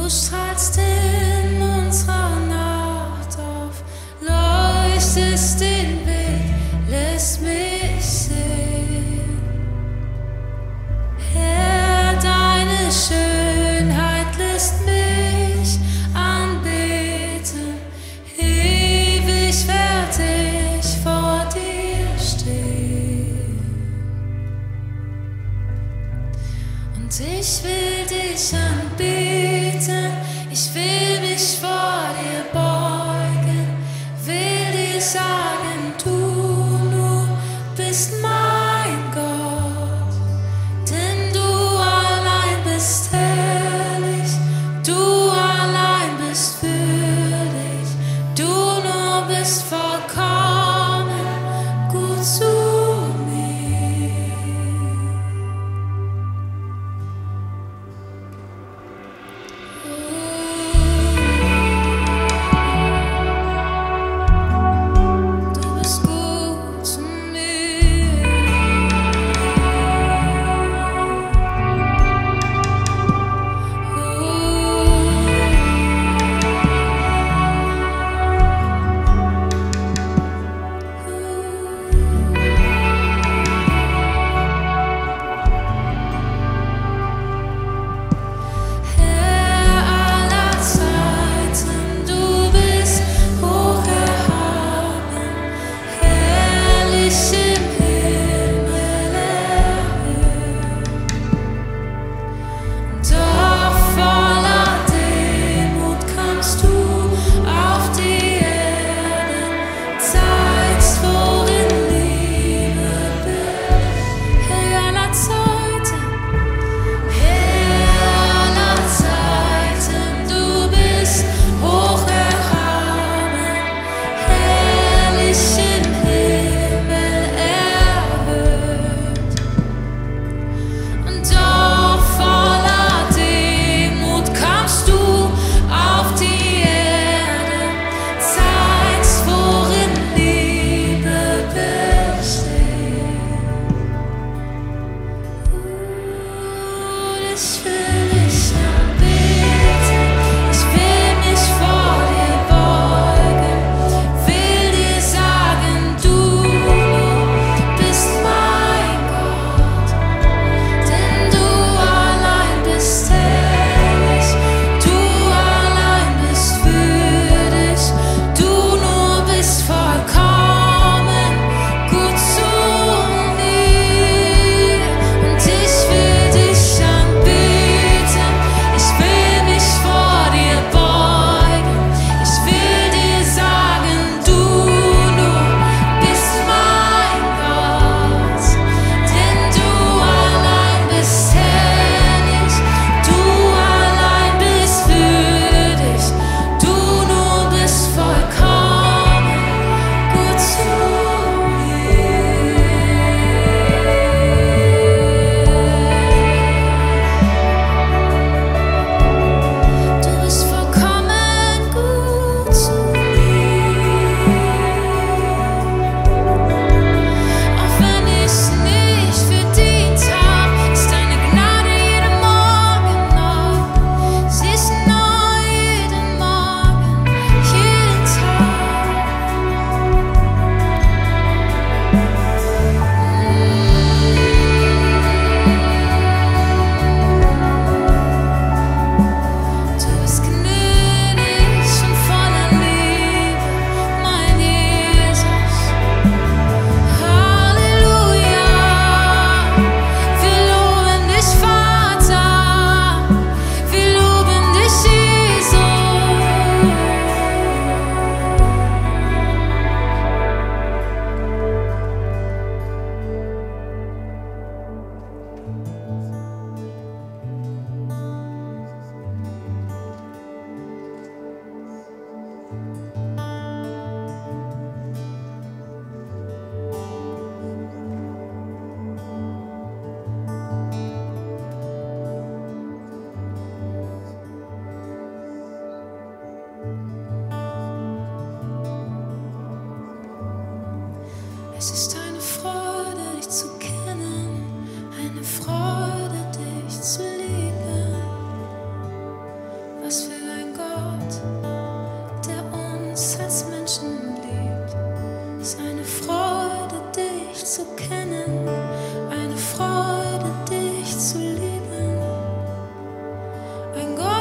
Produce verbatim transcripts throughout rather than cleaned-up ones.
Du strahlst in unserer Nacht auf, leuchtest den Weg, lässt mich sehen. Herr, deine Schönheit lässt mich anbeten, ewig werd ich vor dir stehen. Und ich will dich anbeten, ich will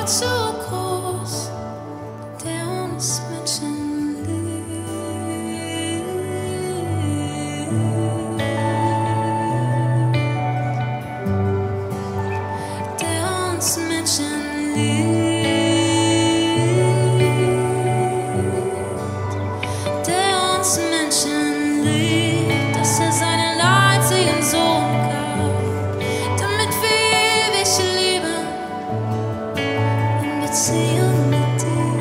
Gott so groß, der uns Menschen liebt, der uns Menschen liebt, der uns Menschen liebt, dass er seinen einzigen Sohn gab, damit wir ewig leben in Beziehung mit dir.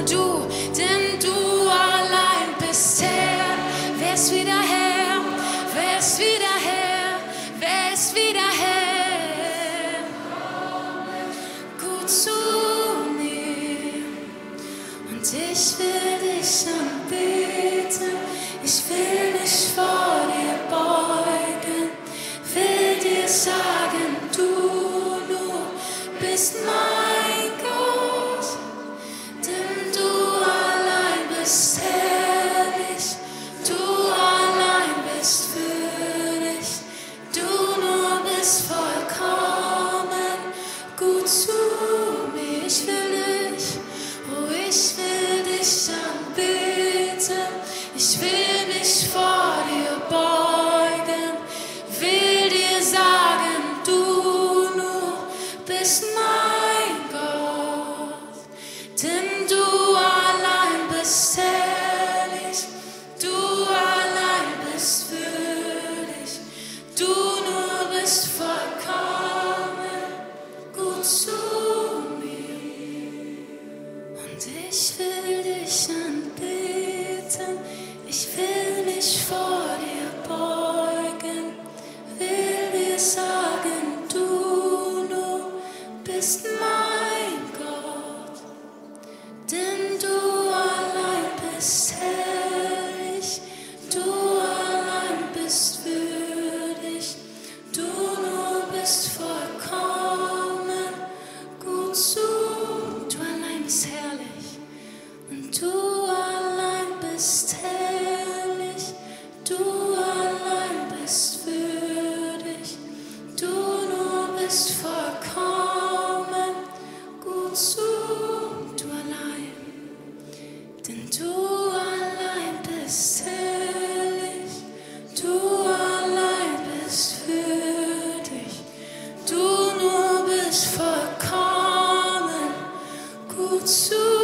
du, denn du allein bist Herr. Wer ist wieder Herr? Wer ist wieder Herr? Wer ist wieder Herr? Gut zu mir. Und ich will dich anbeten. Ich will mich vor dir beugen. Will dir sagen, du nur bist mein Gott. Denn du allein bist herrlich. Du allein bist würdig. Du nur bist vollkommen. Gut zu mir. Ich will dich, oh ich will dich anbeten. Ich will mich vor dir beugen. Will dir sagen, du nur bist mein Gott. Denn du allein bist herrlich. Du allein bist würdig. Du nur bist vollkommen. Gut zu mir. Und ich will dich anbeten. Ich will mich vor dir beugen. Will dir sagen, du nur bist mein Gott. Denn du allein bist herrlich. Du allein bist würdig. Du nur bist vollkommen. Gut zu. Du allein bist herrlich. Und du allein bist herrlich. Du allein bist würdig. Du nur bist vollkommen. Gut zu. Du allein. Denn du allein bist herrlich. Du allein bist würdig. Du nur bist vollkommen. Gut zu mir.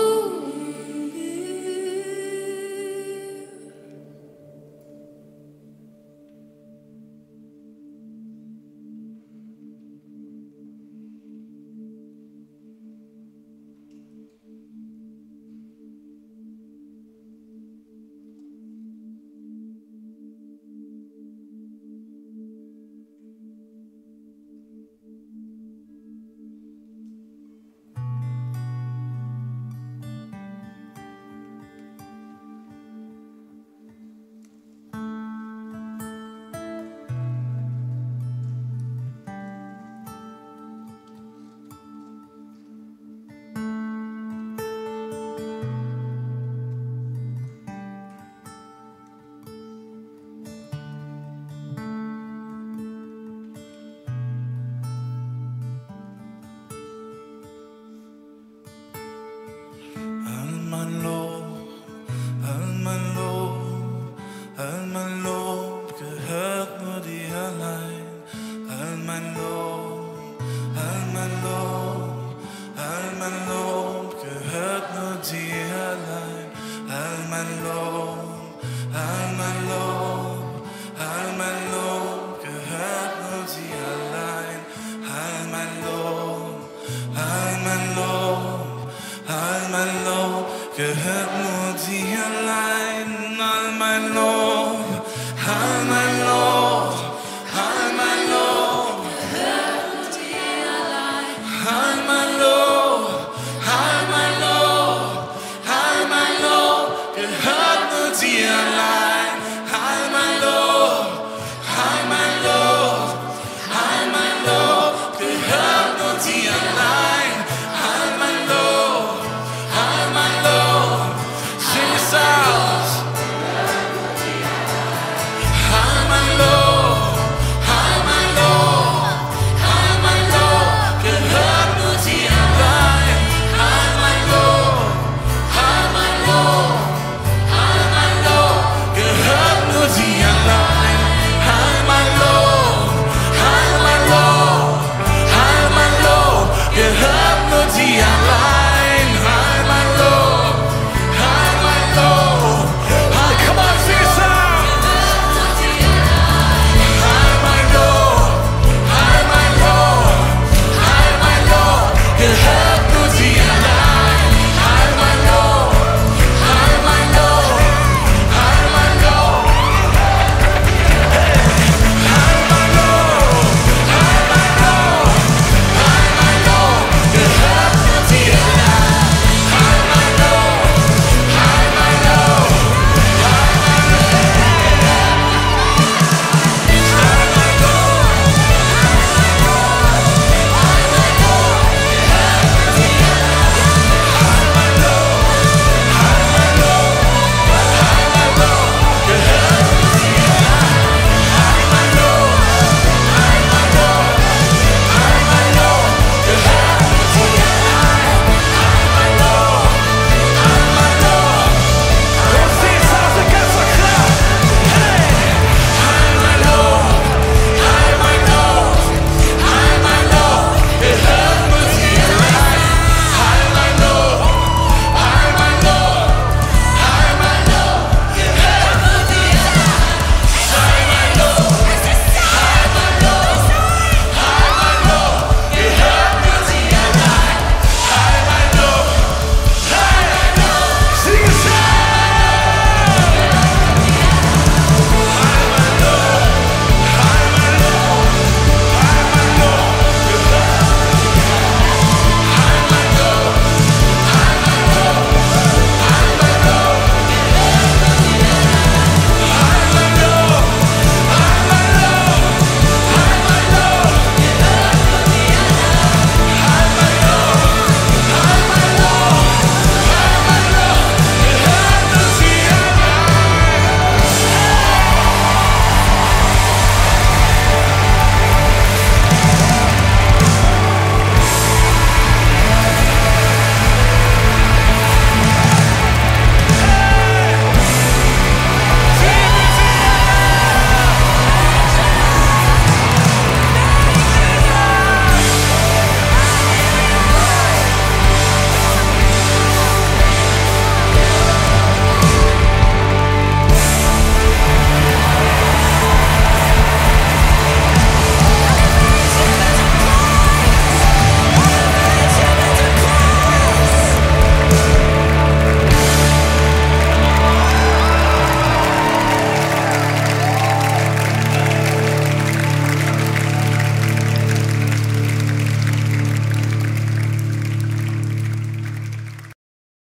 All mein Lob, all mein Lob, all mein Lob gehört nur dir allein. All mein Lob, all mein Lob, all mein Lob gehört nur dir allein. All mein Lob, all mein Lob, all mein Lob gehört nur dir allein. All mein Lob, all mein Lob, all mein Lob gehört nur dir allein.